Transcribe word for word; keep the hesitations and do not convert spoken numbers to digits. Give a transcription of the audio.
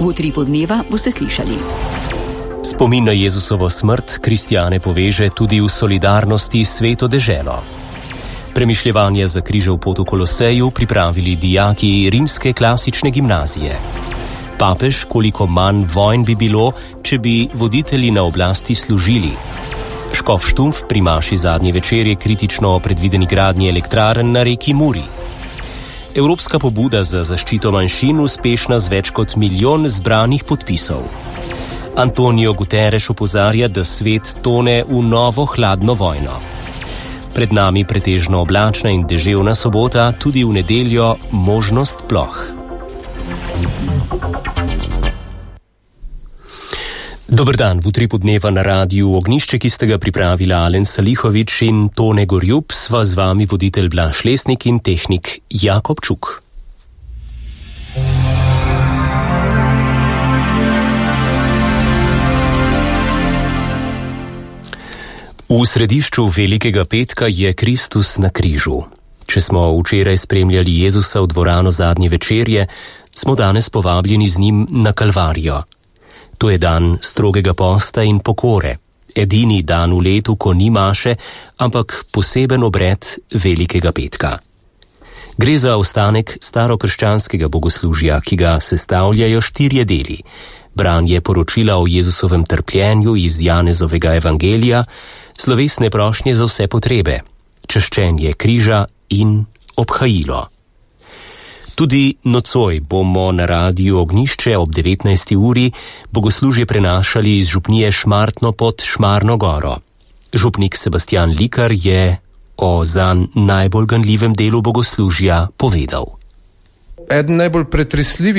V utripu dneva boste slišali. Spomin na Jezusovo smrt kristjane poveže tudi v solidarnosti s Sveto deželo. Premišljevanje za križev pot v Koloseju pripravili dijaki rimske klasične gimnazije. Papež, koliko manj vojn bi bilo, če bi voditelji na oblasti služili. Škof Štumpf pri maši zadnje večerje kritično o predvideni gradnji elektrarn na reki Muri. Evropska pobuda za zaščito manjšin uspešna z več kot milijon zbranih podpisov. Antonio Guterres opozarja, da svet tone v novo hladno vojno. Pred nami pretežno oblačna in deževna sobota, tudi v nedeljo možnost ploh. Dober dan, v utripu dneva na radiju Ognjišče, ki ste ga pripravila Alen Salihovič in Tone Gorjub, sva z vami voditelj Blaž Lesnik in tehnik Jakob Čuk. V središču Velikega petka je Kristus na križu. Če smo včeraj spremljali Jezusa v dvorano zadnje večerje, smo danes povabljeni z njim na Kalvarijo. To je dan strogega posta in pokore, edini dan v letu, ko ni maše, ampak poseben obred Velikega petka. Gre za ostanek starokrščanskega bogoslužja, ki ga sestavljajo štirje deli: branje poročila o Jezusovem trpljenju iz Janezovega evangelija, slovesne prošnje za vse potrebe, čaščenje križa in obhajilo. Tudi nocoj bomo na radiju Ognjišče ob devetnajsti uri bogoslužje prenašali iz župnije Šmartno pod Šmarno goro. Župnik Sebastian Likar je o zanj najbolj ganljivem delu bogoslužja povedal. Eden najbolj pretresljivih